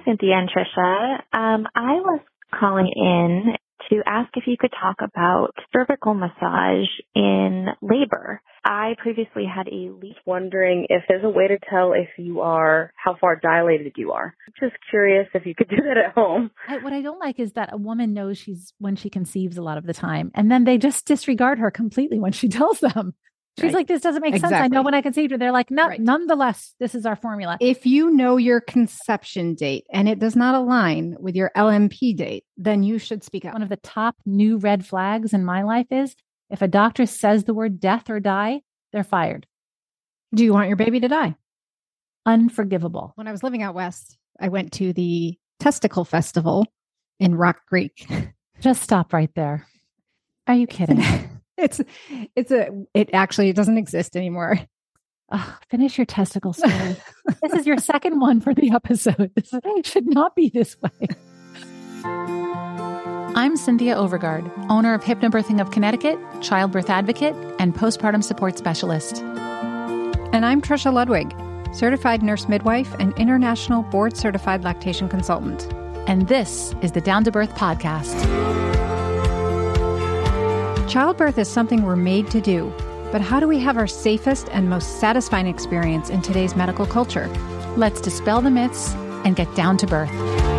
Cynthia and Trisha. I was calling in to ask if you could talk about cervical massage in labor. I previously had a leak, wondering if there's a way to tell how far dilated you are. Just curious if you could do that at home. What I don't like is that a woman knows when she conceives a lot of the time, and then they just disregard her completely when she tells them. She's like, this doesn't make sense. I know when I conceived her. They're like, no, nonetheless, this is our formula. If you know your conception date and it does not align with your LMP date, then you should speak up. One of the top new red flags in my life is if a doctor says the word death or die, they're fired. Do you want your baby to die? Unforgivable. When I was living out west, I went to the Testicle Festival in Rock Creek. Just stop right there. Are you kidding? It actually doesn't exist anymore. Finish your testicle story. This is your second one for the episode. This should not be this way. I'm Cynthia Overgard, owner of Hypnobirthing of Connecticut, childbirth advocate, and postpartum support specialist. And I'm Trisha Ludwig, certified nurse midwife and international board certified lactation consultant. And this is the Down to Birth podcast. Childbirth is something we're made to do, but how do we have our safest and most satisfying experience in today's medical culture? Let's dispel the myths and get down to birth.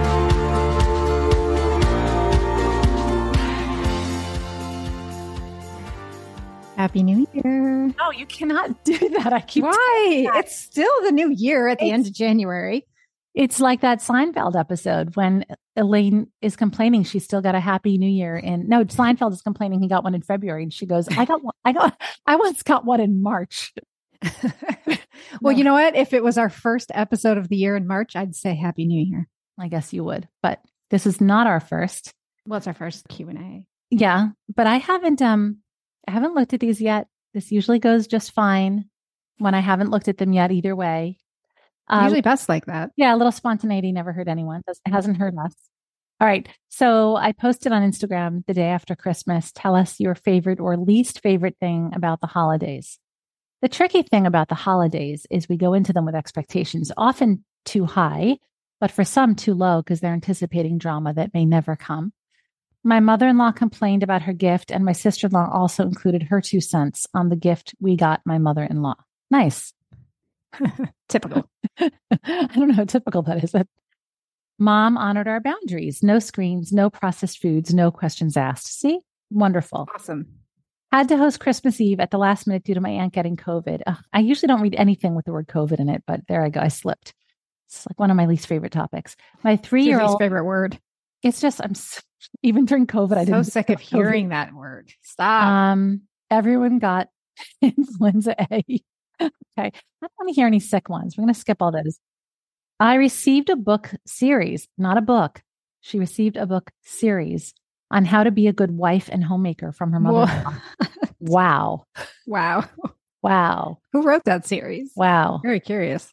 Happy New Year. No, you cannot do that. Why? It's still the new year at the end of January. It's like that Seinfeld episode when Elaine is complaining she's still got a Happy New Year. No, Seinfeld is complaining he got one in February, and she goes, I once got one in March. Well, you know what? If it was our first episode of the year in March, I'd say Happy New Year. I guess you would, but this is not our first. Well, it's our first Q&A. Yeah, but I haven't looked at these yet. This usually goes just fine when I haven't looked at them yet either way. Usually best like that. Yeah, a little spontaneity never hurt anyone. It hasn't hurt us. All right. So I posted on Instagram the day after Christmas. Tell us your favorite or least favorite thing about the holidays. The tricky thing about the holidays is we go into them with expectations, often too high, but for some too low because they're anticipating drama that may never come. My mother-in-law complained about her gift, and my sister-in-law also included her 2 cents on the gift we got my mother-in-law. Nice. Typical. I don't know how typical that is. Mom honored our boundaries. No screens, no processed foods, no questions asked. See? Wonderful. Awesome. Had to host Christmas Eve at the last minute due to my aunt getting COVID. I usually don't read anything with the word COVID in it, but there I go. I slipped. It's like one of my least favorite topics. My 3-year-old least favorite word. It's just, even during COVID, I didn't. So sick of hearing that word. Stop. Everyone got influenza A. Okay. I don't want to hear any sick ones. We're going to skip all those. I received a book series, not a book. She received a book series on how to be a good wife and homemaker from her mother. Wow. Wow. Wow. Who wrote that series? Wow. Very curious.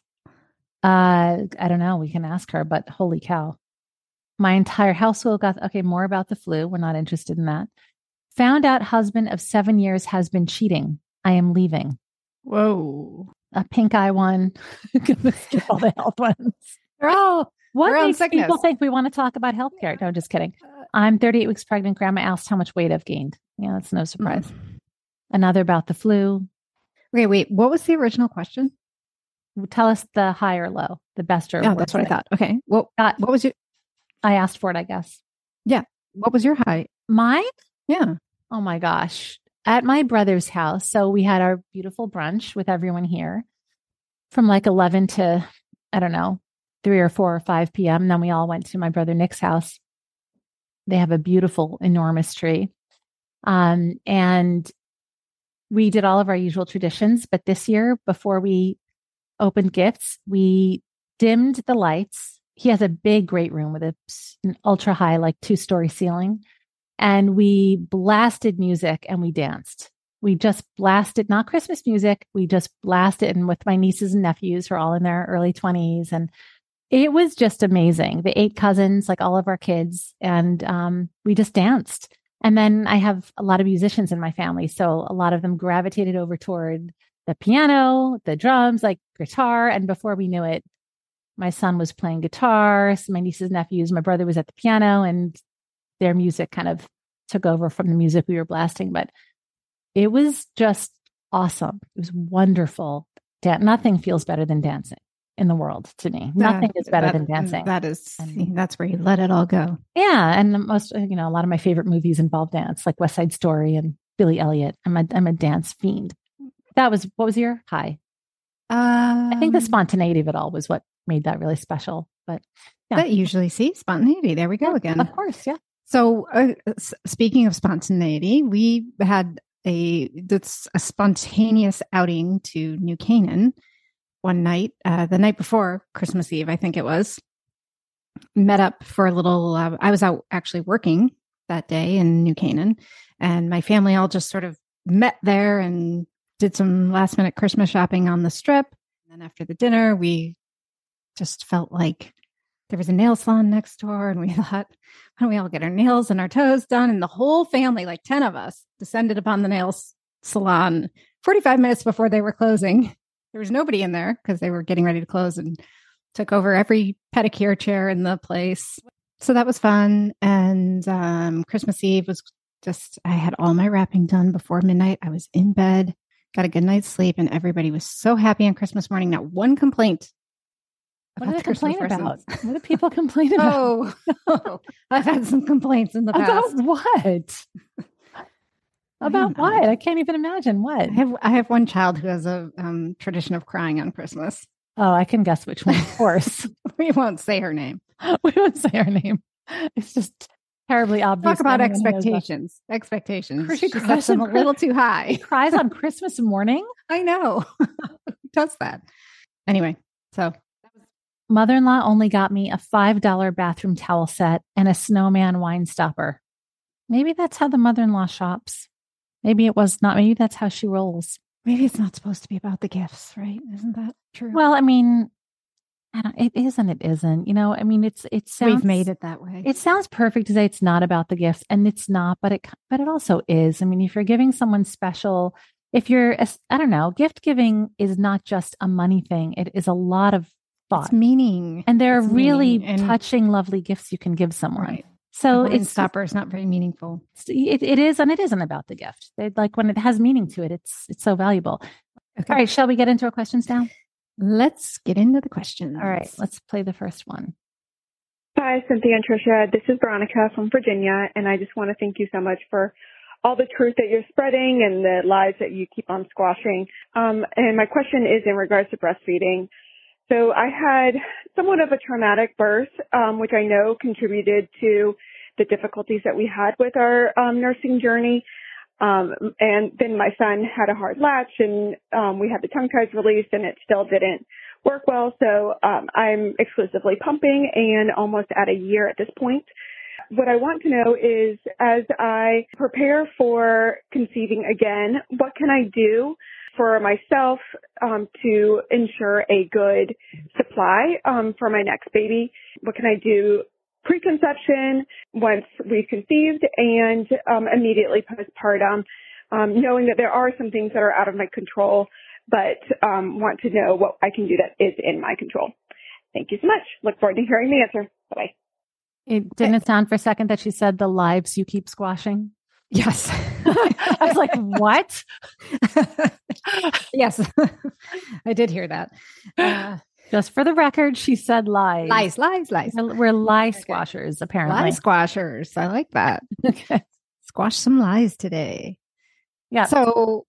I don't know. We can ask her, but holy cow. My entire household more about the flu. We're not interested in that. Found out husband of 7 years has been cheating. I am leaving. Whoa. A pink eye one. Skip all the health ones. What makes people think we want to talk about healthcare? No, just kidding. I'm 38 weeks pregnant. Grandma asked how much weight I've gained. Yeah, that's no surprise. Another about the flu. Okay, wait. What was the original question? Tell us the high or low, the best or worst. Oh, that's what I thought. Okay. Well, what was your... I asked for it, I guess. Yeah. What was your high? Mine? Yeah. Oh my gosh. At my brother's house. So we had our beautiful brunch with everyone here from like 11 to, 3 or 4 or 5 p.m. And then we all went to my brother Nick's house. They have a beautiful, enormous tree. And we did all of our usual traditions. But this year, before we opened gifts, we dimmed the lights. He has a big, great room with an ultra high, like 2-story ceiling. And we blasted music and we danced. We just blasted, not Christmas music. We just blasted. And with my nieces and nephews who are all in their early 20s. And it was just amazing. The 8 cousins, like all of our kids. And we just danced. And then I have a lot of musicians in my family. So a lot of them gravitated over toward the piano, the drums, like guitar. And before we knew it, My son was playing guitar, so my nieces, nephews, my brother was at the piano, and their music kind of took over from the music we were blasting. But it was just awesome. It was wonderful. Nothing feels better than dancing in the world to me. Nothing is better than dancing. That's where you let it all go. Yeah. And a lot of my favorite movies involve dance, like West Side Story and Billy Elliot. I'm a dance fiend. What was your high? I think the spontaneity of it all was what made that really special. But yeah. That usually spontaneity. There we go again. Of course. Yeah. So speaking of spontaneity, we had a spontaneous outing to New Canaan one night, the night before Christmas Eve, I think it was. Met up for a little, I was out actually working that day in New Canaan, and my family all just sort of met there and did some last minute Christmas shopping on the strip. And then after the dinner, we just felt like there was a nail salon next door, and we thought, why don't we all get our nails and our toes done? And the whole family, like 10 of us, descended upon the nails salon 45 minutes before they were closing. There was nobody in there because they were getting ready to close, and took over every pedicure chair in the place. So that was fun. And Christmas Eve was I had all my wrapping done before midnight. I was in bed, got a good night's sleep, and everybody was so happy on Christmas morning. Not one complaint. What do they complain about? What do people complain about? Oh, I've had some complaints in the past. About what? About what? I can't even imagine what. I have one child who has a tradition of crying on Christmas. Oh, I can guess which one, of course. We won't say her name. We won't say her name. It's just terribly obvious. Talk about expectations. Expectations. She sets them a little too high. She cries on Christmas morning? I know. Who does that? Anyway, so. Mother-in-law only got me a $5 bathroom towel set and a snowman wine stopper. Maybe that's how the mother-in-law shops. Maybe it was not. Maybe that's how she rolls. Maybe it's not supposed to be about the gifts, right? Isn't that true? Well, I mean, it is and it isn't. It sounds. We've made it that way. It sounds perfect to say it's not about the gifts, and it's not, but it also is. I mean, if you're giving someone special, gift giving is not just a money thing. It is a lot of thought. It's meaning. And there are really touching, lovely gifts you can give someone. Right. So it's stopper is not very meaningful. It is, and it isn't about the gift. Like when it has meaning to it, it's so valuable. Okay. All right. Shall we get into our questions now? Let's get into the questions. All right. Let's play the first one. Hi, Cynthia and Tricia. This is Veronica from Virginia, and I just want to thank you so much for all the truth that you're spreading and the lies that you keep on squashing. And my question is in regards to breastfeeding. So I had somewhat of a traumatic birth, which I know contributed to the difficulties that we had with our nursing journey. And then my son had a hard latch, and we had the tongue ties released, and it still didn't work well. So I'm exclusively pumping and almost at a year at this point. What I want to know is, as I prepare for conceiving again, what can I do for myself to ensure a good supply for my next baby? What can I do pre-conception, once we've conceived, and immediately postpartum, knowing that there are some things that are out of my control, but want to know what I can do that is in my control? Thank you so much. Look forward to hearing the answer. Bye-bye. It didn't sound for a second that she said the lives you keep squashing. Yes. I was like, what? Yes, I did hear that. Just for the record, she said lies. Lies. We're lie squashers, apparently. Lie squashers. I like that. Okay. Squash some lies today. Yeah. So,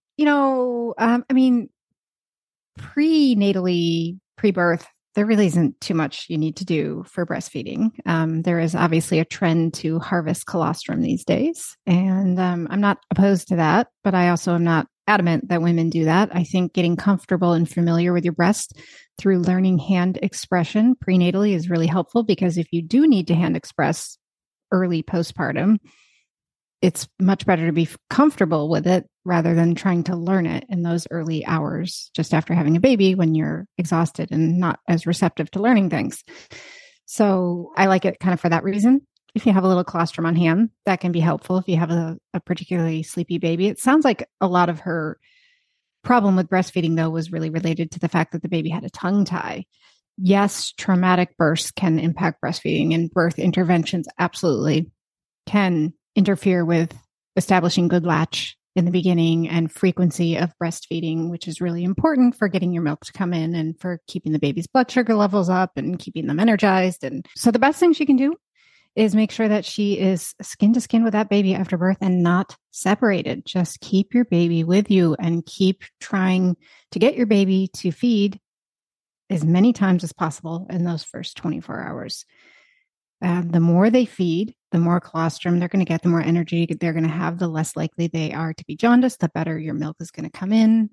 prenatally, pre-birth, there really isn't too much you need to do for breastfeeding. There is obviously a trend to harvest colostrum these days, and I'm not opposed to that, but I also am not adamant that women do that. I think getting comfortable and familiar with your breast through learning hand expression prenatally is really helpful, because if you do need to hand express early postpartum, it's much better to be comfortable with it rather than trying to learn it in those early hours just after having a baby when you're exhausted and not as receptive to learning things. So I like it kind of for that reason. If you have a little colostrum on hand, that can be helpful if you have a particularly sleepy baby. It sounds like a lot of her problem with breastfeeding, though, was really related to the fact that the baby had a tongue tie. yes, traumatic births can impact breastfeeding, and birth interventions absolutely can interfere with establishing good latch in the beginning and frequency of breastfeeding, which is really important for getting your milk to come in and for keeping the baby's blood sugar levels up and keeping them energized. And so the best thing she can do is make sure that she is skin to skin with that baby after birth and not separated. Just keep your baby with you and keep trying to get your baby to feed as many times as possible in those first 24 hours. The more they feed, the more colostrum they're going to get, the more energy they're going to have, the less likely they are to be jaundiced, the better your milk is going to come in.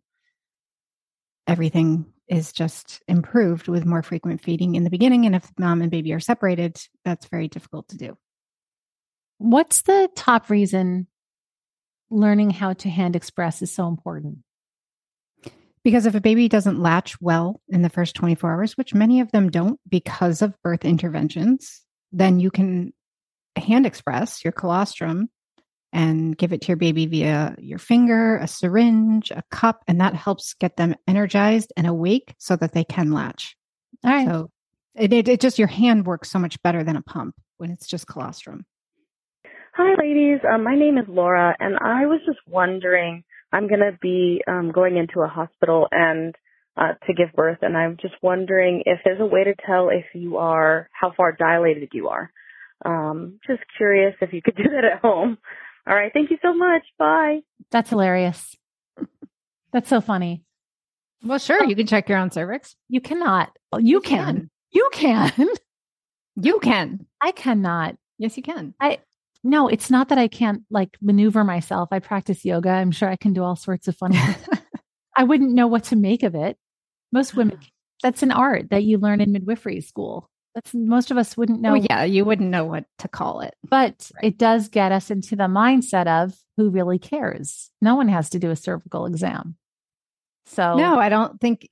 Everything is just improved with more frequent feeding in the beginning. And if mom and baby are separated, that's very difficult to do. What's the top reason learning how to hand express is so important? Because if a baby doesn't latch well in the first 24 hours, which many of them don't because of birth interventions, then you can hand express your colostrum and give it to your baby via your finger, a syringe, a cup, and that helps get them energized and awake so that they can latch. All right. So it just, your hand works so much better than a pump when it's just colostrum. Hi, ladies. My name is Laura, and I was just wondering, I'm going to be going into a hospital and to give birth, and I'm just wondering if there's a way to tell if you are, how far dilated you are. Just curious if you could do that at home. All right. Thank you so much. Bye. That's hilarious. That's so funny. Well, sure. You can check your own cervix. You cannot. You can. You can. You can. I cannot. Yes, you can. No, it's not that I can't like maneuver myself. I practice yoga. I'm sure I can do all sorts of funny things. I wouldn't know what to make of it. Most women, that's an art that you learn in midwifery school. Most of us wouldn't know. Oh, yeah, you wouldn't know what to call it. But It does get us into the mindset of who really cares. No one has to do a cervical exam. So no, I don't think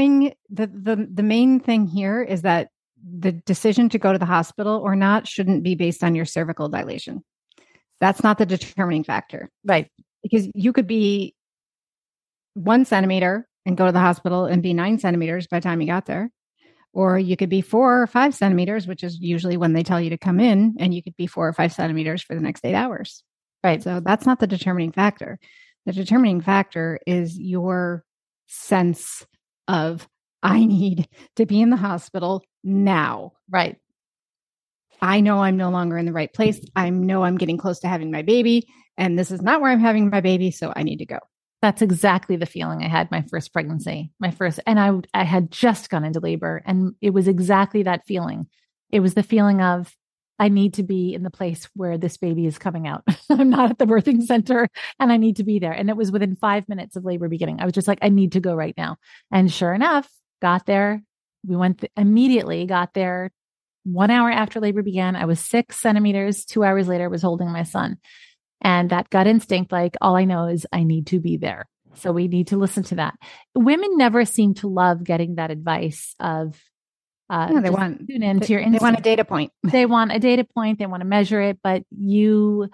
the main thing here is that the decision to go to the hospital or not shouldn't be based on your cervical dilation. That's not the determining factor. Right. Because you could be 1 centimeter and go to the hospital and be 9 centimeters by the time you got there. Or you could be 4 or 5 centimeters, which is usually when they tell you to come in, and you could be 4 or 5 centimeters for the next 8 hours. Right. So that's not the determining factor. The determining factor is your sense of, I need to be in the hospital now. Right. I know I'm no longer in the right place. I know I'm getting close to having my baby, and this is not where I'm having my baby, so I need to go. That's exactly the feeling I had my first pregnancy, and I had just gone into labor, and it was exactly that feeling. It was the feeling of, I need to be in the place where this baby is coming out. I'm not at the birthing center and I need to be there. And it was within 5 minutes of labor beginning. I was just like, I need to go right now. And sure enough, got there. We immediately got there 1 hour after labor began. I was 6 centimeters. 2 hours later, I was holding my son. And that gut instinct, like, all I know is I need to be there. So we need to listen to that. Women never seem to love getting that advice of, they want tune into your instinct. They want a data point. They want a data point. They want to measure it, but you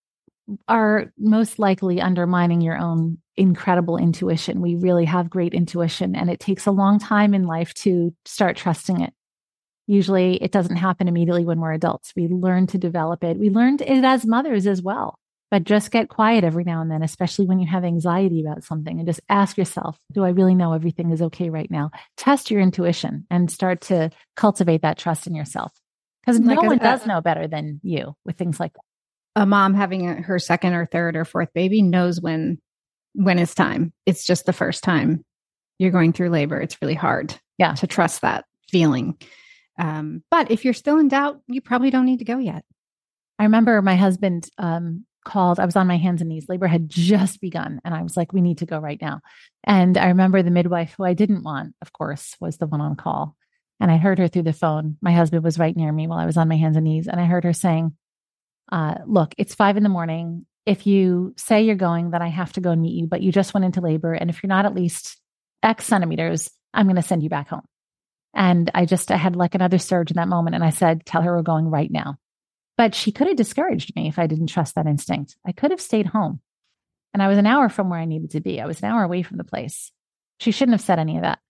are most likely undermining your own incredible intuition. We really have great intuition, and it takes a long time in life to start trusting it. Usually it doesn't happen immediately when we're adults. We learn to develop it. We learned it as mothers as well. But just get quiet every now and then, especially when you have anxiety about something, and just ask yourself, do I really know everything is okay right now? Test your intuition and start to cultivate that trust in yourself. Because no one does know better than you with things like that. A mom having her second or third or fourth baby knows when it's time. It's just the first time you're going through labor. It's really hard to trust that feeling. But if you're still in doubt, you probably don't need to go yet. I remember my husband called. I was on my hands and knees. Labor had just begun. And I was like, we need to go right now. And I remember the midwife, who I didn't want, of course, was the one on call. And I heard her through the phone. My husband was right near me while I was on my hands and knees. And I heard her saying, look, it's 5 a.m. If you say you're going, then I have to go and meet you, but you just went into labor. And if you're not at least X centimeters, I'm going to send you back home. And I had like another surge in that moment. And I said, tell her we're going right now. But she could have discouraged me if I didn't trust that instinct. I could have stayed home. And I was an hour from where I needed to be. I was an hour away from the place. She shouldn't have said any of that.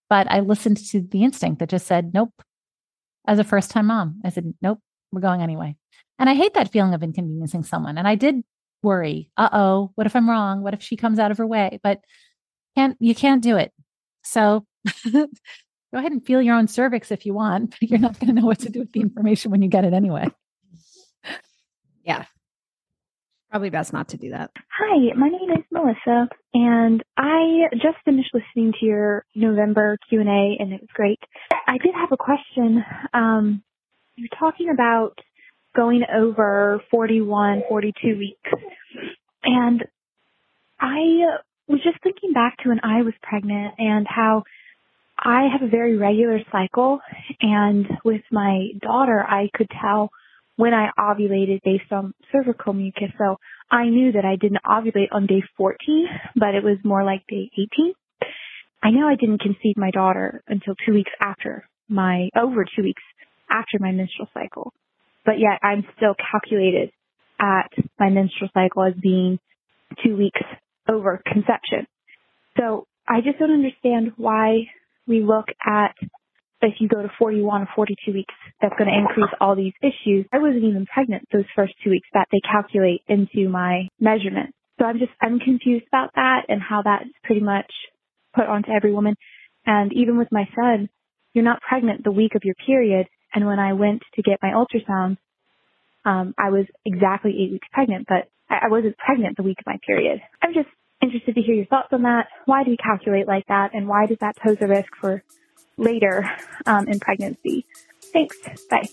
But I listened to the instinct that just said, nope. As a first-time mom, I said, nope, we're going anyway. And I hate that feeling of inconveniencing someone. And I did worry, what if I'm wrong? What if she comes out of her way? But you can't do it. So go ahead and feel your own cervix if you want, but you're not going to know what to do with the information when you get it anyway. Yeah. Probably best not to do that. Hi, my name is Melissa, and I just finished listening to your November Q&A, and it was great. I did have a question. You're talking about going over 41, 42 weeks, and I was just thinking back to when I was pregnant and how I have a very regular cycle, and with my daughter, I could tell when I ovulated based on cervical mucus. So I knew that I didn't ovulate on day 14, but it was more like day 18. I know I didn't conceive my daughter until over 2 weeks after my menstrual cycle. But yet I'm still calculated at my menstrual cycle as being 2 weeks over conception. So I just don't understand why we look at, if you go to 41 or 42 weeks, that's going to increase all these issues. I wasn't even pregnant those first 2 weeks that they calculate into my measurement. So I'm confused about that and how that's pretty much put onto every woman. And even with my son, you're not pregnant the week of your period. And when I went to get my ultrasound, I was exactly 8 weeks pregnant, but I wasn't pregnant the week of my period. I'm just interested to hear your thoughts on that. Why do you calculate like that? And why does that pose a risk for later in pregnancy? Thanks. Bye.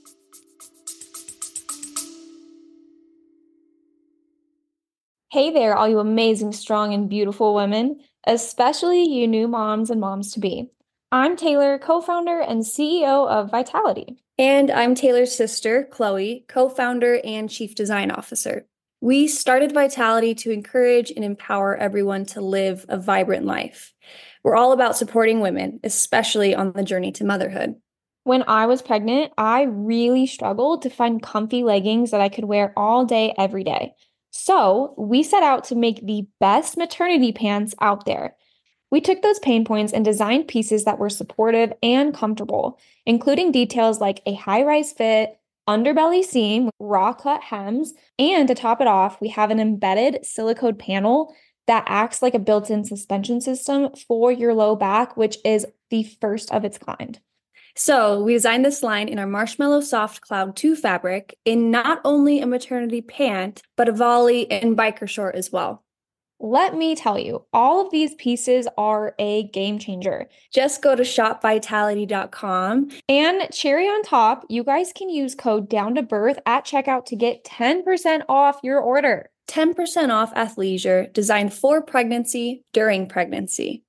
Hey there, all you amazing, strong, and beautiful women, especially you new moms and moms-to-be. I'm Taylor, co-founder and CEO of Vitality. And I'm Taylor's sister, Chloe, co-founder and chief design officer. We started Vitality to encourage and empower everyone to live a vibrant life. We're all about supporting women, especially on the journey to motherhood. When I was pregnant, I really struggled to find comfy leggings that I could wear all day, every day. So we set out to make the best maternity pants out there. We took those pain points and designed pieces that were supportive and comfortable, including details like a high-rise fit, underbelly seam, raw cut hems, and to top it off, we have an embedded silicone panel that acts like a built-in suspension system for your low back, which is the first of its kind. So we designed this line in our Marshmallow Soft Cloud 2 fabric in not only a maternity pant, but a volley and biker short as well. Let me tell you, all of these pieces are a game changer. Just go to shopvitality.com. And cherry on top, you guys can use code DOWNTOBIRTH at checkout to get 10% off your order. 10% off athleisure designed for pregnancy, during pregnancy.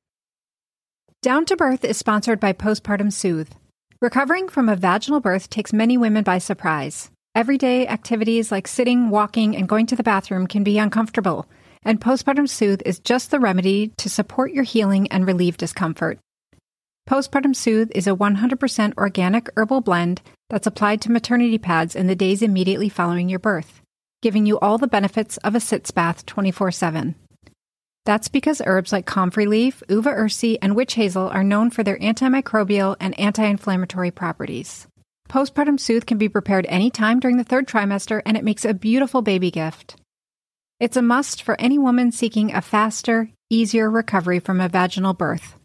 Down to Birth is sponsored by Postpartum Soothe. Recovering from a vaginal birth takes many women by surprise. Everyday activities like sitting, walking, and going to the bathroom can be uncomfortable, and Postpartum Soothe is just the remedy to support your healing and relieve discomfort. Postpartum Soothe is a 100% organic herbal blend that's applied to maternity pads in the days immediately following your birth, giving you all the benefits of a sitz bath 24/7. That's because herbs like comfrey leaf, uva ursi, and witch hazel are known for their antimicrobial and anti-inflammatory properties. Postpartum Soothe can be prepared anytime during the third trimester, and it makes a beautiful baby gift. It's a must for any woman seeking a faster, easier recovery from a vaginal birth.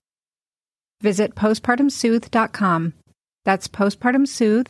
Visit postpartumsoothe.com. That's postpartumsoothe,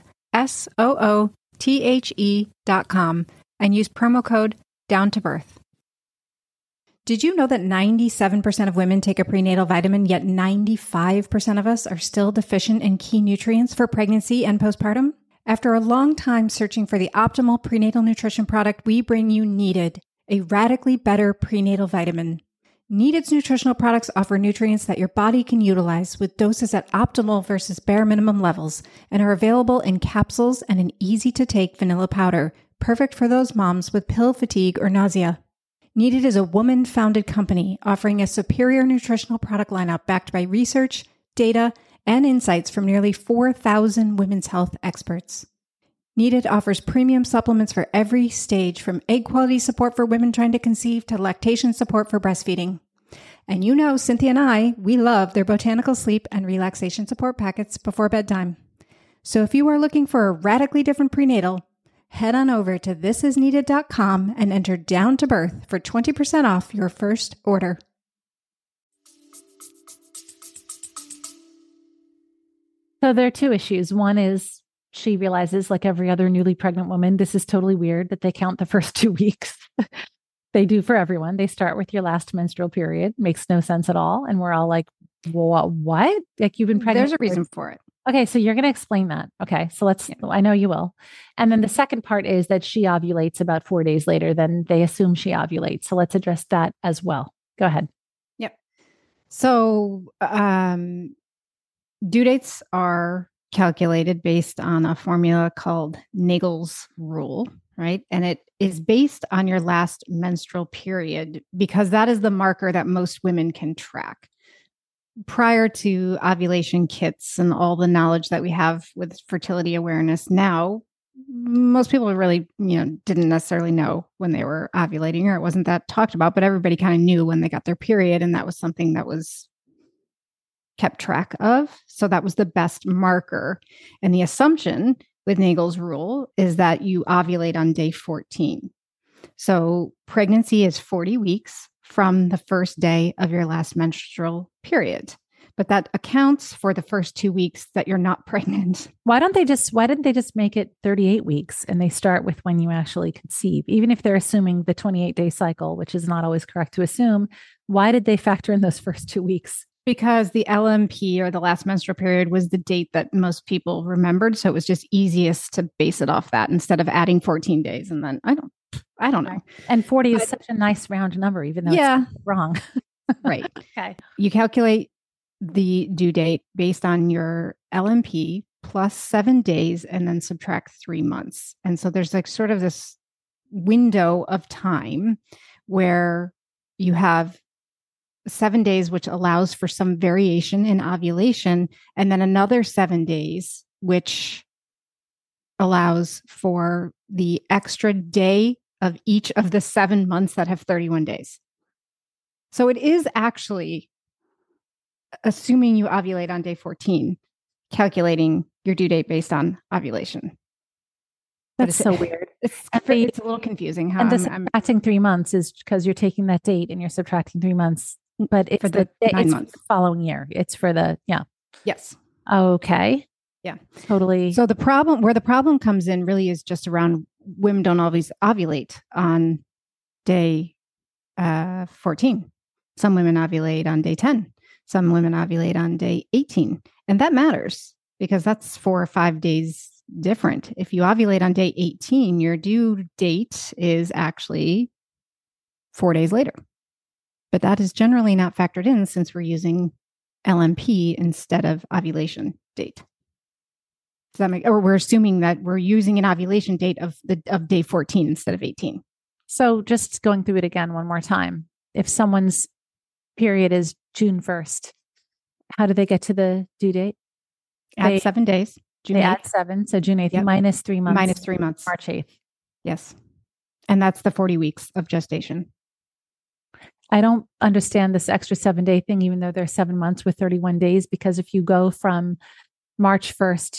SOOTHE.com, and use promo code DOWNTOBIRTH. Did you know that 97% of women take a prenatal vitamin, yet 95% of us are still deficient in key nutrients for pregnancy and postpartum? After a long time searching for the optimal prenatal nutrition product, we bring you Needed, a radically better prenatal vitamin. Needed's nutritional products offer nutrients that your body can utilize with doses at optimal versus bare minimum levels and are available in capsules and an easy-to-take vanilla powder, perfect for those moms with pill fatigue or nausea. Needed is a woman-founded company offering a superior nutritional product lineup backed by research, data, and insights from nearly 4,000 women's health experts. Needed offers premium supplements for every stage, from egg quality support for women trying to conceive to lactation support for breastfeeding. And you know, Cynthia and I, we love their botanical sleep and relaxation support packets before bedtime. So if you are looking for a radically different prenatal, head on over to thisisneeded.com and enter Down to Birth for 20% off your first order. So there are two issues. One is she realizes, like every other newly pregnant woman, this is totally weird that they count the first 2 weeks. They do for everyone. They start with your last menstrual period. Makes no sense at all. And we're all like, what? Like you've been pregnant. There's a reason for it. Okay. So you're going to explain that. Okay. So I know you will. And then the second part is that she ovulates about 4 days later than they assume she ovulates. So let's address that as well. Go ahead. Yep. So, due dates are calculated based on a formula called Naegele's rule, right? And it is based on your last menstrual period because that is the marker that most women can track. Prior to ovulation kits and all the knowledge that we have with fertility awareness now, most people really, didn't necessarily know when they were ovulating, or it wasn't that talked about, but everybody kind of knew when they got their period. And that was something that was kept track of. So that was the best marker. And the assumption with Naegele's rule is that you ovulate on day 14. So pregnancy is 40 weeks from the first day of your last menstrual period. But that accounts for the first 2 weeks that you're not pregnant. Why didn't they just make it 38 weeks and they start with when you actually conceive? Even if they're assuming the 28-day cycle, which is not always correct to assume, why did they factor in those first 2 weeks? Because the LMP, or the last menstrual period, was the date that most people remembered. So it was just easiest to base it off that instead of adding 14 days. And then I don't know. And 40 is such a nice round number, even though it's wrong. Right. Okay. You calculate the due date based on your LMP plus 7 days and then subtract 3 months. And so there's like sort of this window of time where you have 7 days, which allows for some variation in ovulation, and then another 7 days, which allows for the extra day of each of the 7 months that have 31 days. So it is actually, assuming you ovulate on day 14, calculating your due date based on ovulation. That's so weird. It's a little confusing. And the subtracting 3 months is because you're taking that date and you're subtracting 3 months. But it's for the 9 months. The following year. It's for Yes. Okay. Yeah. Totally. So the problem comes in really is just around women don't always ovulate on day 14. Some women ovulate on day 10. Some women ovulate on day 18. And that matters because that's 4 or 5 days different. If you ovulate on day 18, your due date is actually 4 days later. But that is generally not factored in since we're using LMP instead of ovulation date. Does that make, or we're assuming that we're using an ovulation date of day 14 instead of 18. So just going through it again one more time. If someone's period is June 1st, how do they get to the due date? Add 7 days. They add 7. So June 8th minus 3 months. Minus 3 months. March 8th. Yes. And that's the 40 weeks of gestation. I don't understand this extra 7-day thing, even though there's 7 months with 31 days, because if you go from June 1st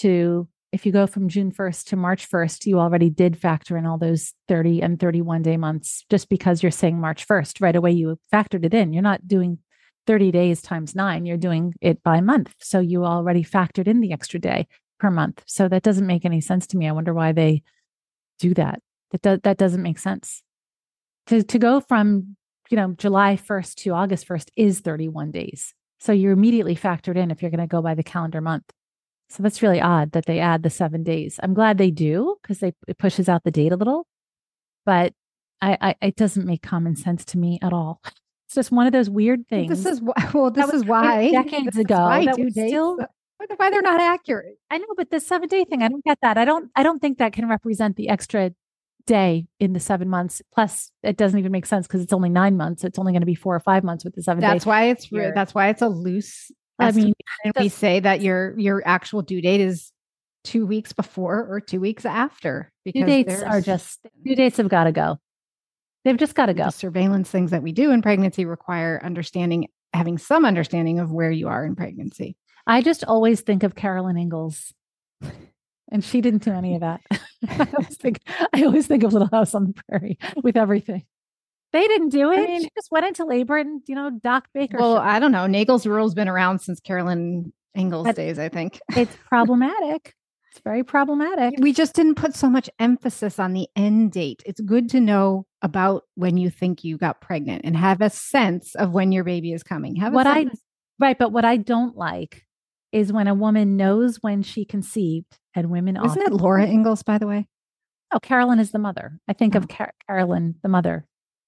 to March 1st, you already did factor in all those 30 and 31 day months. Just because you're saying March 1st, right away, you factored it in. You're not doing 30 days times 9, you're doing it by month. So you already factored in the extra day per month. So that doesn't make any sense to me. I wonder why they do that. That doesn't make sense. To go from July 1st to August 1st is 31 days. So you're immediately factored in if you're going to go by the calendar month. So that's really odd that they add the 7 days. I'm glad they do because it pushes out the date a little, but it doesn't make common sense to me at all. It's just one of those weird things. This is why decades ago that was still why they're not accurate. I know, but the 7-day thing, I don't get that. I don't think that can represent the extra day in the 7 months. Plus, it doesn't even make sense because it's only 9 months. It's only going to be 4 or 5 months with the 7 days. That's why it's a loose. And we say that your actual due date is 2 weeks before or 2 weeks after. Due dates have got to go. They've just got to go. The surveillance things that we do in pregnancy require understanding having some understanding of where you are in pregnancy. I just always think of Carolyn Ingalls, and she didn't do any of that. I always think of Little House on the Prairie with everything. They didn't do it. She just went into labor and, Doc Baker. Well, I don't know. Nagel's rule's been around since Carolyn Ingalls days, I think. It's problematic. It's very problematic. We just didn't put so much emphasis on the end date. It's good to know about when you think you got pregnant and have a sense of when your baby is coming. Right. But what I don't like is when a woman knows when she conceived, and women Isn't it Laura Ingalls, by the way? Oh, Carolyn is the mother. I think of Carolyn, the mother.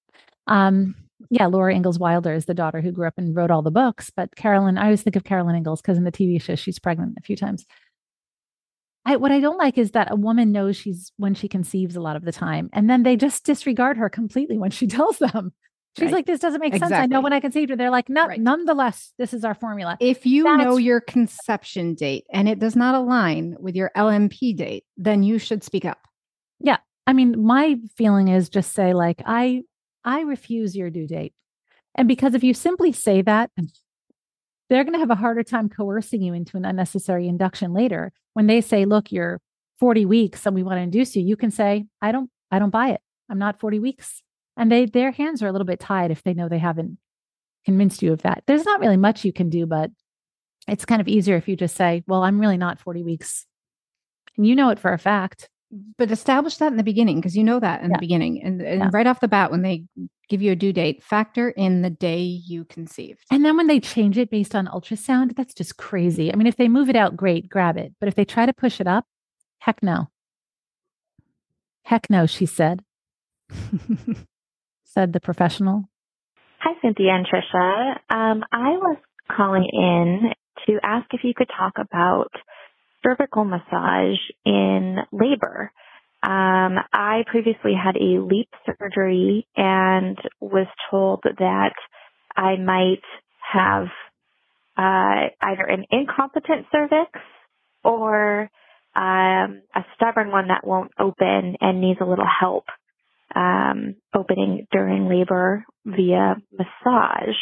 Laura Ingalls Wilder is the daughter who grew up and wrote all the books. But Carolyn, I always think of Carolyn Ingalls because in the TV show, she's pregnant a few times. What I don't like is that a woman knows when she conceives a lot of the time, and then they just disregard her completely when she tells them. She's like, this doesn't make sense. I know when I conceived her. They're like, no, nonetheless, this is our formula. If you know your conception date and it does not align with your LMP date, then you should speak up. Yeah. I mean, my feeling is just say like, I refuse your due date. And because if you simply say that, they're going to have a harder time coercing you into an unnecessary induction later. When they say, look, you're 40 weeks and we want to induce you, you can say, I don't buy it. I'm not 40 weeks. And their hands are a little bit tied if they know they haven't convinced you of that. There's not really much you can do, but it's kind of easier if you just say, well, I'm really not 40 weeks. And you know it for a fact. But establish that in the beginning, because you know that in the beginning. And right off the bat, when they give you a due date, factor in the day you conceived. And then when they change it based on ultrasound, that's just crazy. I mean, if they move it out, great, grab it. But if they try to push it up, heck no. Heck no, she said. Said the professional. Hi, Cynthia and Trisha. I was calling in to ask if you could talk about cervical massage in labor. I previously had a LEAP surgery and was told that I might have either an incompetent cervix or a stubborn one that won't open and needs a little help opening during labor via massage.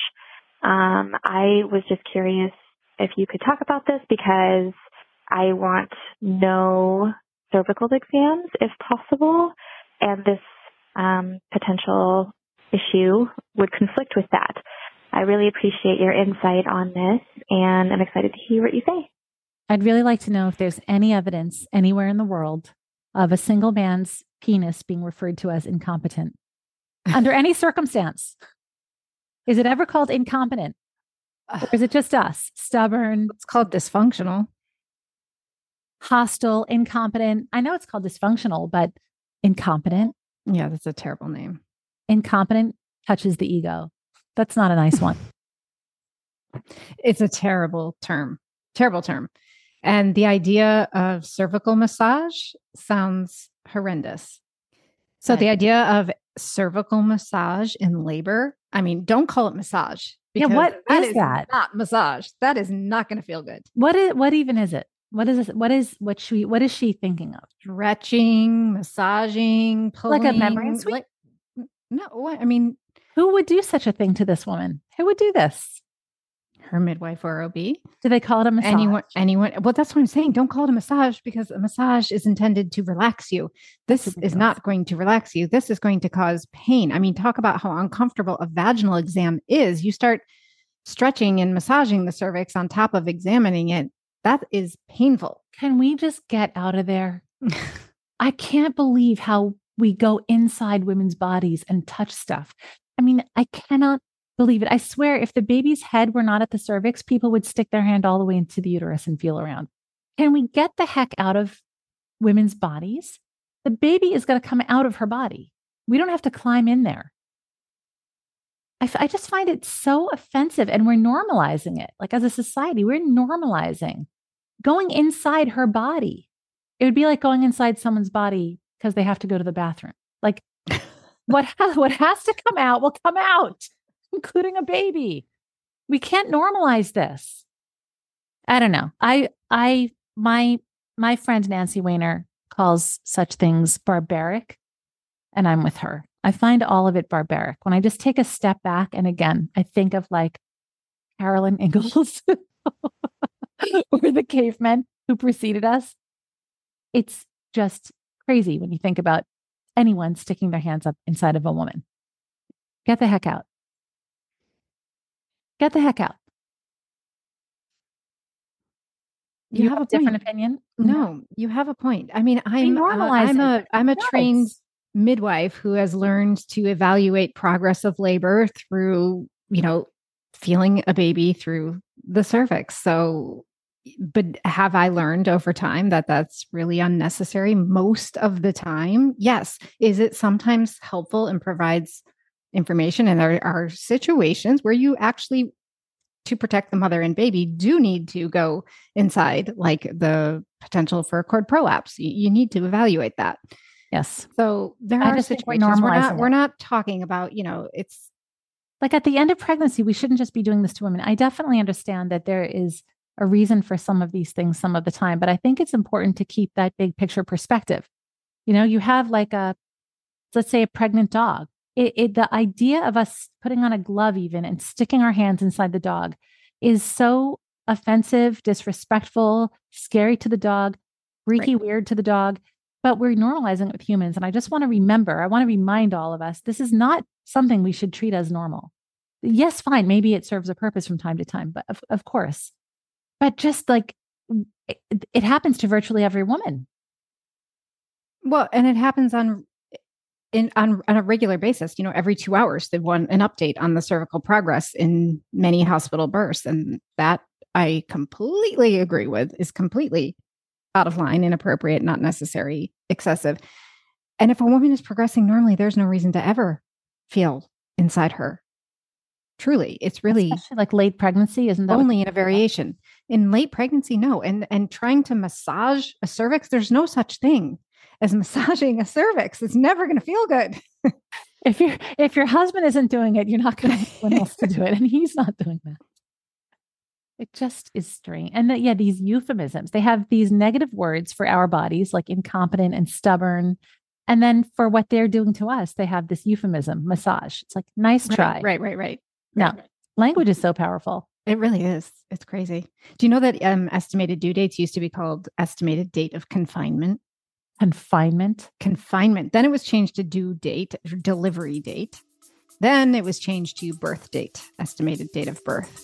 I was just curious if you could talk about this because I want no cervical exams if possible, and this potential issue would conflict with that. I really appreciate your insight on this, and I'm excited to hear what you say. I'd really like to know if there's any evidence anywhere in the world of a single man's penis being referred to as incompetent under any circumstance. Is it ever called incompetent? Or is it just us? Stubborn? It's called dysfunctional. Hostile, incompetent. I know it's called dysfunctional, but incompetent. Yeah, that's a terrible name. Incompetent touches the ego. That's not a nice one. It's a terrible term. Terrible term. And the idea of cervical massage sounds horrendous. So the idea of cervical massage in labor, I mean, don't call it massage. Yeah, what is that? Not massage. That is not going to feel good. What even is it? What is this? What is she thinking of? Stretching, massaging, pulling. Like a membrane sweep? No, what? I mean, who would do such a thing to this woman? Who would do this? Her midwife or OB. Do they call it a massage? Anyone. Well, that's what I'm saying. Don't call it a massage because a massage is intended to relax you. This is not going to relax you. This is going to cause pain. I mean, talk about how uncomfortable a vaginal exam is. You start stretching and massaging the cervix on top of examining it. That is painful. Can we just get out of there? I can't believe how we go inside women's bodies and touch stuff. I mean, I cannot believe it. I swear, if the baby's head were not at the cervix, people would stick their hand all the way into the uterus and feel around. Can we get the heck out of women's bodies? The baby is going to come out of her body. We don't have to climb in there. I just find it so offensive, and we're normalizing it. Like as a society, we're normalizing going inside her body. It would be like going inside someone's body because they have to go to the bathroom. Like what has to come out will come out, including a baby. We can't normalize this. I don't know. My friend Nancy Weiner calls such things barbaric, and I'm with her. I find all of it barbaric. When I just take a step back, and again, I think of like Carolyn Ingalls or the cavemen who preceded us. It's just crazy when you think about anyone sticking their hands up inside of a woman. Get the heck out. Get the heck out. You have a different opinion? No, you have a point. I mean, I'm a trained midwife who has learned to evaluate progress of labor through, feeling a baby through the cervix. So, but have I learned over time that that's really unnecessary most of the time? Yes. Is it sometimes helpful and provides information? And there are situations where you actually, to protect the mother and baby, do need to go inside, like the potential for a cord prolapse. You need to evaluate that. Yes. So there are situations we're not talking about, it's like at the end of pregnancy, we shouldn't just be doing this to women. I definitely understand that there is a reason for some of these things some of the time, but I think it's important to keep that big picture perspective. You have like let's say a pregnant dog. The idea of us putting on a glove even and sticking our hands inside the dog is so offensive, disrespectful, scary to the dog, freaky, weird to the dog, but we're normalizing it with humans. And I just want to remind all of us, this is not something we should treat as normal. Yes, fine. Maybe it serves a purpose from time to time, but of course, but just like it happens to virtually every woman. Well, and it happens on a regular basis, every 2 hours, they want an update on the cervical progress in many hospital births. And that I completely agree with is completely out of line, inappropriate, not necessary, excessive. And if a woman is progressing normally, there's no reason to ever feel inside her. Truly, it's really especially like late pregnancy, isn't that only in a variation? In late pregnancy, no. And trying to massage a cervix, there's no such thing as massaging a cervix. It's never going to feel good. If your husband isn't doing it, you're not going to have anyone else to do it. And he's not doing that. It just is strange. And these euphemisms, they have these negative words for our bodies, like incompetent and stubborn. And then for what they're doing to us, they have this euphemism, massage. It's like, nice try. Right. No, language is so powerful. It really is. It's crazy. Do you know that estimated due dates used to be called estimated date of confinement? Confinement. Then it was changed to due date, delivery date. Then it was changed to birth date, estimated date of birth.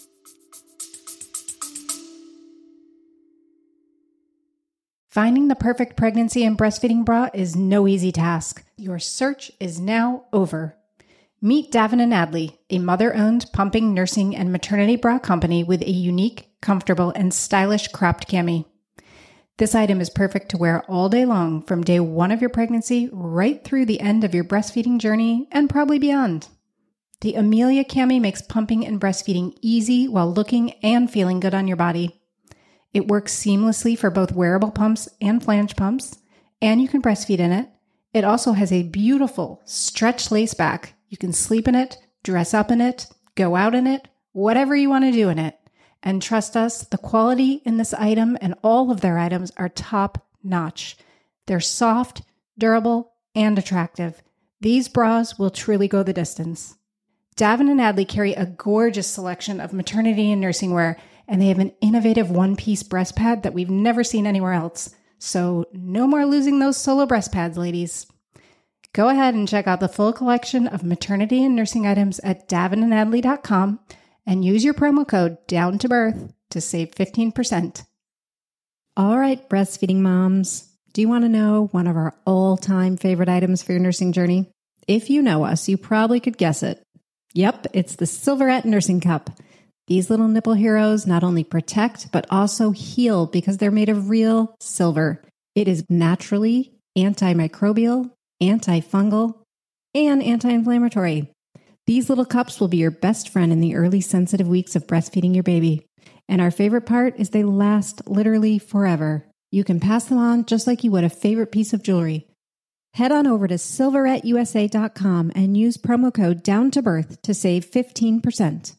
Finding the perfect pregnancy and breastfeeding bra is no easy task. Your search is now over. Meet Davin and Adley, a mother-owned pumping, nursing, and maternity bra company with a unique, comfortable, and stylish cropped cami. This item is perfect to wear all day long from day 1 of your pregnancy right through the end of your breastfeeding journey and probably beyond. The Amelia cami makes pumping and breastfeeding easy while looking and feeling good on your body. It works seamlessly for both wearable pumps and flange pumps, and you can breastfeed in it. It also has a beautiful stretch lace back. You can sleep in it, dress up in it, go out in it, whatever you want to do in it. And trust us, the quality in this item and all of their items are top notch. They're soft, durable, and attractive. These bras will truly go the distance. Davin and Adley carry a gorgeous selection of maternity and nursing wear, and they have an innovative one-piece breast pad that we've never seen anywhere else. So no more losing those solo breast pads, ladies. Go ahead and check out the full collection of maternity and nursing items at davinandadley.com and use your promo code DOWNTOBIRTH to save 15%. All right, breastfeeding moms, do you want to know one of our all-time favorite items for your nursing journey? If you know us, you probably could guess it. Yep, it's the Silverette Nursing Cup. These little nipple heroes not only protect, but also heal because they're made of real silver. It is naturally antimicrobial, antifungal, and anti-inflammatory. These little cups will be your best friend in the early sensitive weeks of breastfeeding your baby. And our favorite part is they last literally forever. You can pass them on just like you would a favorite piece of jewelry. Head on over to silveretteusa.com and use promo code DOWNTOBIRTH to save 15%.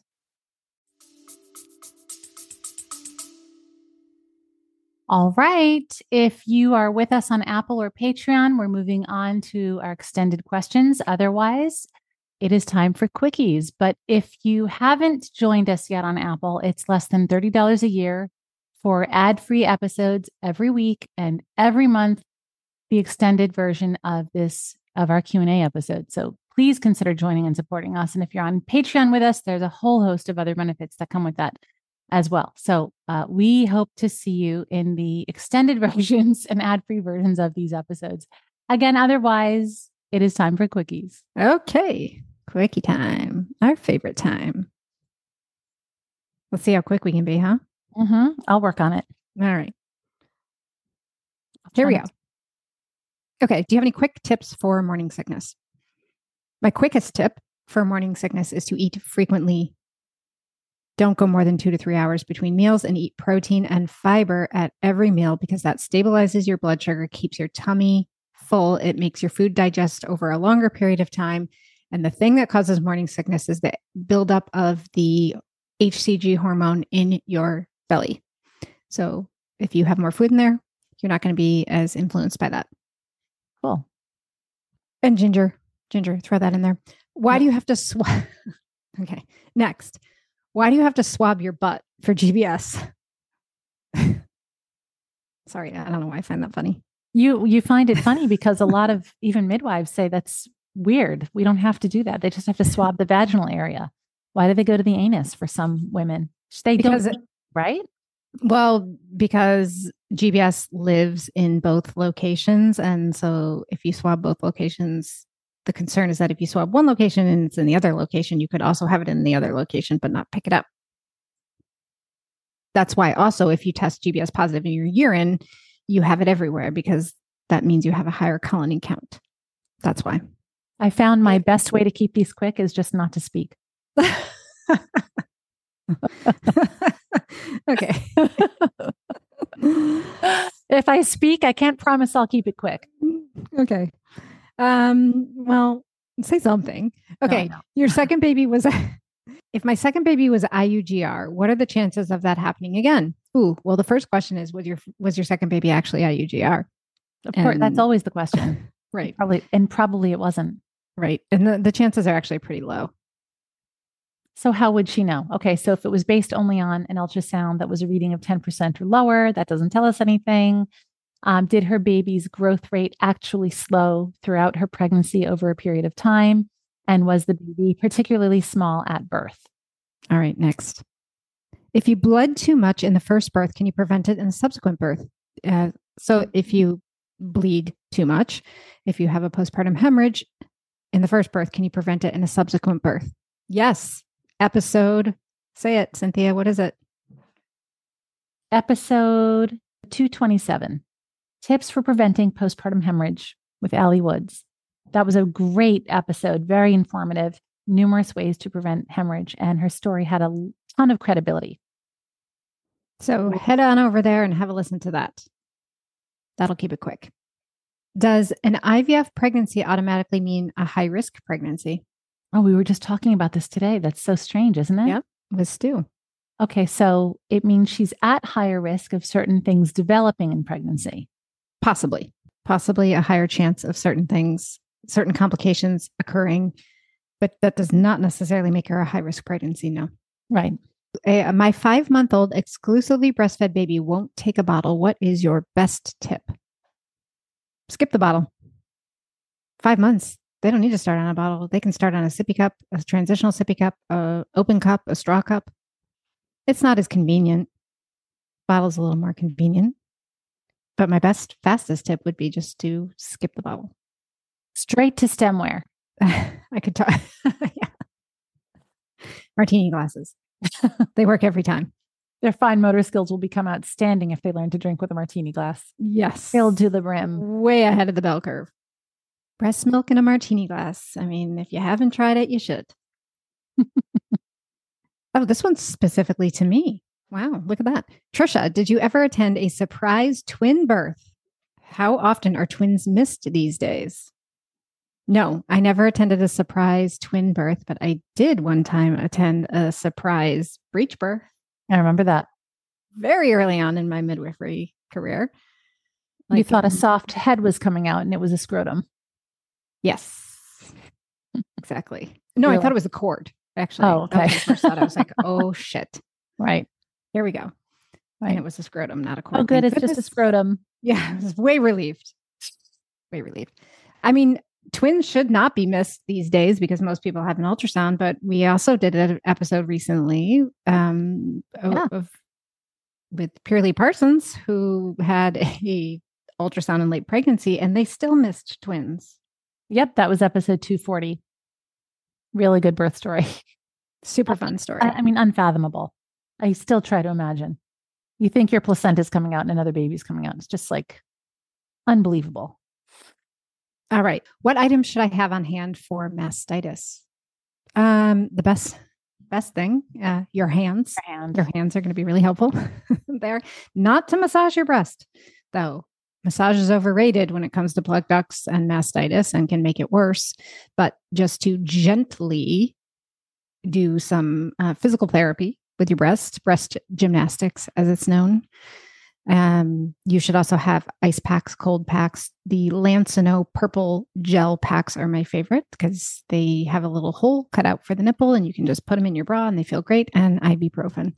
All right. If you are with us on Apple or Patreon, we're moving on to our extended questions. Otherwise, it is time for quickies. But if you haven't joined us yet on Apple, it's less than $30 a year for ad-free episodes every week and every month, the extended version of our Q&A episode. So please consider joining and supporting us. And if you're on Patreon with us, there's a whole host of other benefits that come with that as well. So we hope to see you in the extended versions and ad-free versions of these episodes. Again, otherwise, it is time for quickies. Okay. Quickie time. Our favorite time. Let's see how quick we can be, huh? I'll work on it. All right. Here we go. Okay. Do you have any quick tips for morning sickness? My quickest tip for morning sickness is to eat frequently. Don't go more than 2 to 3 hours between meals, and eat protein and fiber at every meal because that stabilizes your blood sugar, keeps your tummy full. It makes your food digest over a longer period of time. And the thing that causes morning sickness is the buildup of the HCG hormone in your belly. So if you have more food in there, you're not going to be as influenced by that. Cool. And ginger, throw that in there. Why do you have to swab? Okay. Next. Why do you have to swab your butt for GBS? Sorry, I don't know why I find that funny. You find it funny because a lot of even midwives say that's weird. We don't have to do that. They just have to swab the vaginal area. Why do they go to the anus for some women? Right? Well, because GBS lives in both locations. And so if you swab both locations, the concern is that if you swab one location and it's in the other location, you could also have it in the other location, but not pick it up. That's why also if you test GBS positive in your urine, you have it everywhere because that means you have a higher colony count. That's why. I found my best way to keep these quick is just not to speak. Okay. If I speak, I can't promise I'll keep it quick. Okay. Well, say something. Okay. No. Your second baby was, if my second baby was IUGR, what are the chances of that happening again? Ooh, well, the first question is, was your second baby actually IUGR? Of course, that's always the question. Right. Probably it wasn't. Right. And the chances are actually pretty low. So how would she know? Okay. So if it was based only on an ultrasound that was a reading of 10% or lower, that doesn't tell us anything. Did her baby's growth rate actually slow throughout her pregnancy over a period of time? And was the baby particularly small at birth? All right, next. If you bled too much in the first birth, can you prevent it in a subsequent birth? So if you bleed too much, if you have a postpartum hemorrhage in the first birth, can you prevent it in a subsequent birth? Yes. Episode, say it, Cynthia, what is it? Episode 227. Tips for preventing postpartum hemorrhage with Allie Woods. That was a great episode, very informative, numerous ways to prevent hemorrhage, and her story had a ton of credibility. So head on over there and have a listen to that. That'll keep it quick. Does an IVF pregnancy automatically mean a high-risk pregnancy? Oh, we were just talking about this today. That's so strange, isn't it? Yep, with Stu. Okay, so it means she's at higher risk of certain things developing in pregnancy. Possibly a higher chance of certain things, certain complications occurring, but that does not necessarily make her a high-risk pregnancy, no. Right. My 5-month-old exclusively breastfed baby won't take a bottle. What is your best tip? Skip the bottle. 5 months. They don't need to start on a bottle. They can start on a sippy cup, a transitional sippy cup, a open cup, a straw cup. It's not as convenient. Bottle's a little more convenient. But my fastest tip would be just to skip the bottle. Straight to stemware. I could talk. Yeah. Martini glasses. They work every time. Their fine motor skills will become outstanding if they learn to drink with a martini glass. Yes. Filled to the brim. Way ahead of the bell curve. Breast milk in a martini glass. I mean, if you haven't tried it, you should. Oh, this one's specifically to me. Wow, look at that. Trisha, did you ever attend a surprise twin birth? How often are twins missed these days? No, I never attended a surprise twin birth, but I did one time attend a surprise breech birth. I remember that. Very early on in my midwifery career. You thought a soft head was coming out and it was a scrotum. Yes, exactly. No, I Really? thought it was a cord, actually. Oh, okay. That was the first thought. I was like, oh, shit. Right. Here we go. Right. And it was a scrotum, not a cord. Oh, good. Thank It's just a goodness. scrotum. Yeah, I was way relieved. Way relieved. I mean, twins should not be missed these days because most people have an ultrasound, but we also did an episode recently with Purely Parsons, who had a ultrasound in late pregnancy, and they still missed twins. Yep. That was episode 240. Really good birth story. Super fun story. I mean, unfathomable. I still try to imagine. You think your placenta is coming out and another baby's coming out. It's just like unbelievable. All right. What items should I have on hand for mastitis? The best thing, your hands. Your hands are going to be really helpful there. Not to massage your breast, though. Massage is overrated when it comes to plug ducts and mastitis and can make it worse. But just to gently do some physical therapy with your breast gymnastics, as it's known. You should also have ice packs, cold packs. The Lancino purple gel packs are my favorite because they have a little hole cut out for the nipple and you can just put them in your bra and they feel great. And ibuprofen.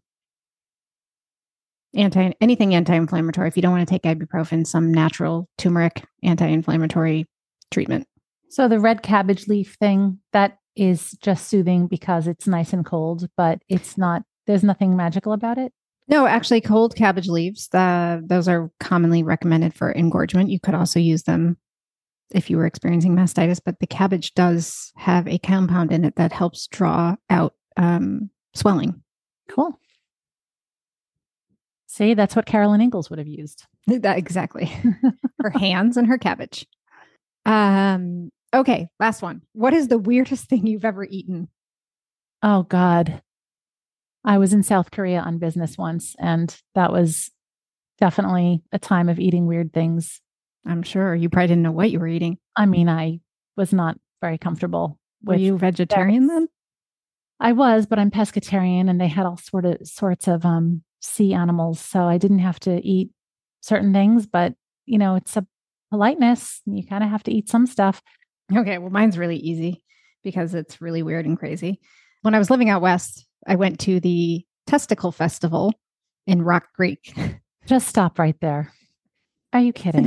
Anything anti-inflammatory. If you don't want to take ibuprofen, some natural turmeric anti-inflammatory treatment. So the red cabbage leaf thing, that is just soothing because it's nice and cold, but it's not, there's nothing magical about it. No, actually, cold cabbage leaves, those are commonly recommended for engorgement. You could also use them if you were experiencing mastitis, but the cabbage does have a compound in it that helps draw out swelling. Cool. See, that's what Carolyn Ingalls would have used. Exactly. Her hands and her cabbage. Okay, last one. What is the weirdest thing you've ever eaten? Oh, God. I was in South Korea on business once, and that was definitely a time of eating weird things. I'm sure you probably didn't know what you were eating. I mean, I was not very comfortable. Were you vegetarian then? I was, but I'm pescatarian, and they had all sorts of sea animals, so I didn't have to eat certain things. But you know, it's a politeness. You kind of have to eat some stuff. Okay, well, mine's really easy because it's really weird and crazy. When I was living out west, I went to the Testicle Festival in Rock Creek. Just stop right there. Are you kidding?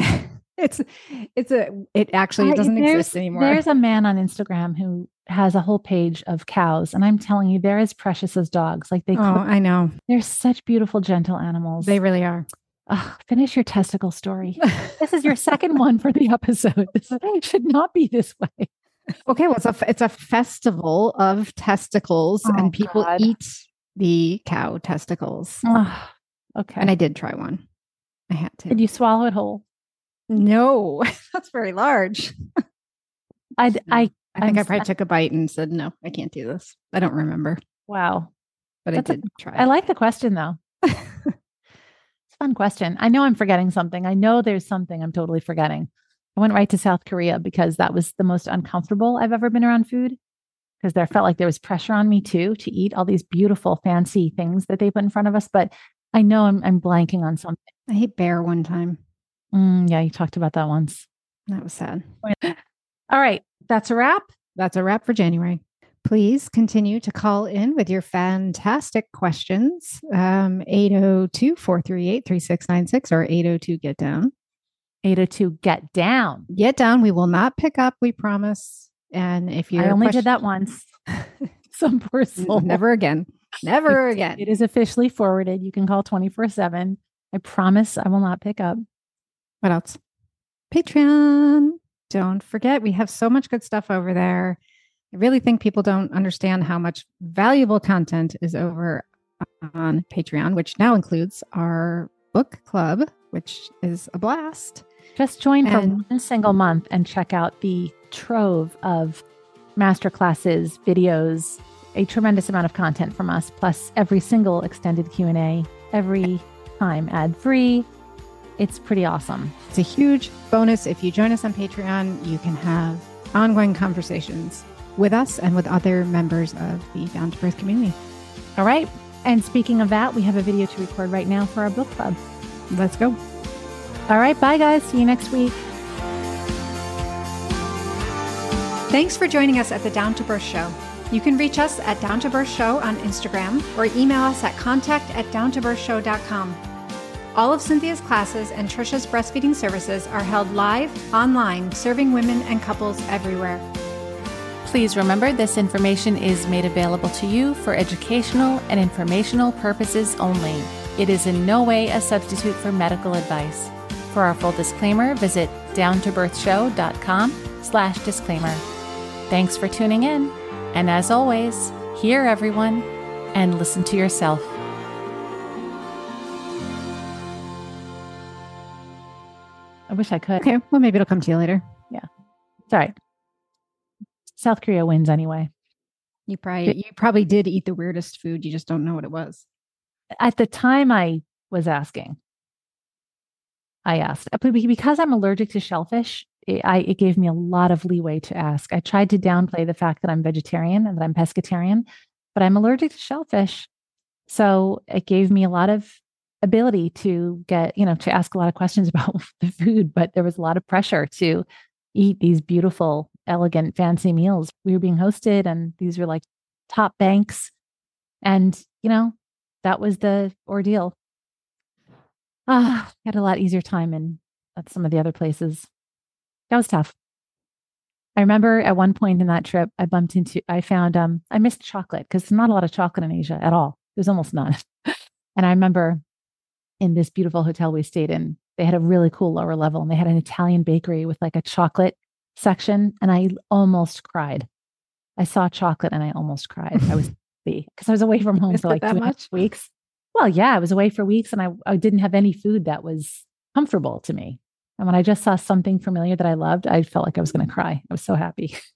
It actually doesn't exist anymore. There's a man on Instagram who has a whole page of cows, and I'm telling you, they're as precious as dogs. Like I know. They're such beautiful, gentle animals. They really are. Finish your testicle story. This is your second one for the episode. This should not be this way. Okay, well, it's a festival of testicles, and people eat the cow testicles. Okay, and I did try one. I had to. Did you swallow it whole? No, that's very large. I think I probably took a bite and said, "No, I can't do this." I don't remember. Wow, but I did try. I like the question though. It's a fun question. I know I'm forgetting something. I know there's something I'm totally forgetting. I went right to South Korea because that was the most uncomfortable I've ever been around food, because there felt like there was pressure on me too to eat all these beautiful, fancy things that they put in front of us. But I know I'm blanking on something. I ate bear one time. Yeah, you talked about that once. That was sad. All right. That's a wrap. That's a wrap for January. Please continue to call in with your fantastic questions. 802-438-3696 or 802-GET-DOWN. 802 get down. Get down. We will not pick up, we promise. And if you I only did that once. Some poor soul. Never again. Never again. It is officially forwarded. You can call 24/7. I promise I will not pick up. What else? Patreon. Don't forget, we have so much good stuff over there. I really think people don't understand how much valuable content is over on Patreon, which now includes our book club, which is a blast. Just join for one single month and check out the trove of masterclasses, videos, a tremendous amount of content from us, plus every single extended Q&A, every time ad-free. It's pretty awesome. It's a huge bonus. If you join us on Patreon, you can have ongoing conversations with us and with other members of the Down to Birth community. All right. And speaking of that, we have a video to record right now for our book club. Let's go. All right. Bye, guys. See you next week. Thanks for joining us at the Down to Birth Show. You can reach us at Down to Birth Show on Instagram or email us at contact@downtobirthshow.com. All of Cynthia's classes and Trisha's breastfeeding services are held live, online, serving women and couples everywhere. Please remember this information is made available to you for educational and informational purposes only. It is in no way a substitute for medical advice. For our full disclaimer, visit downtobirthshow.com/disclaimer. Thanks for tuning in. And as always, hear everyone and listen to yourself. I wish I could. Okay, well, maybe it'll come to you later. Yeah. It's all right. South Korea wins anyway. You probably did eat the weirdest food. You just don't know what it was. At the time I was asking, I asked. Because I'm allergic to shellfish, it gave me a lot of leeway to ask. I tried to downplay the fact that I'm vegetarian and that I'm pescatarian, but I'm allergic to shellfish. So it gave me a lot of ability to to ask a lot of questions about the food, but there was a lot of pressure to eat these beautiful, elegant, fancy meals. We were being hosted and these were like top banks. And, that was the ordeal. Had a lot easier time at some of the other places. That was tough. I remember at one point in that trip, I missed chocolate because there's not a lot of chocolate in Asia at all. There's almost none. And I remember in this beautiful hotel we stayed in, they had a really cool lower level and they had an Italian bakery with like a chocolate section. And I almost cried. I saw chocolate and I almost cried. I was happy because I was away from home for like 2.5 weeks. Well, yeah, I was away for weeks and I didn't have any food that was comfortable to me. And when I just saw something familiar that I loved, I felt like I was going to cry. I was so happy.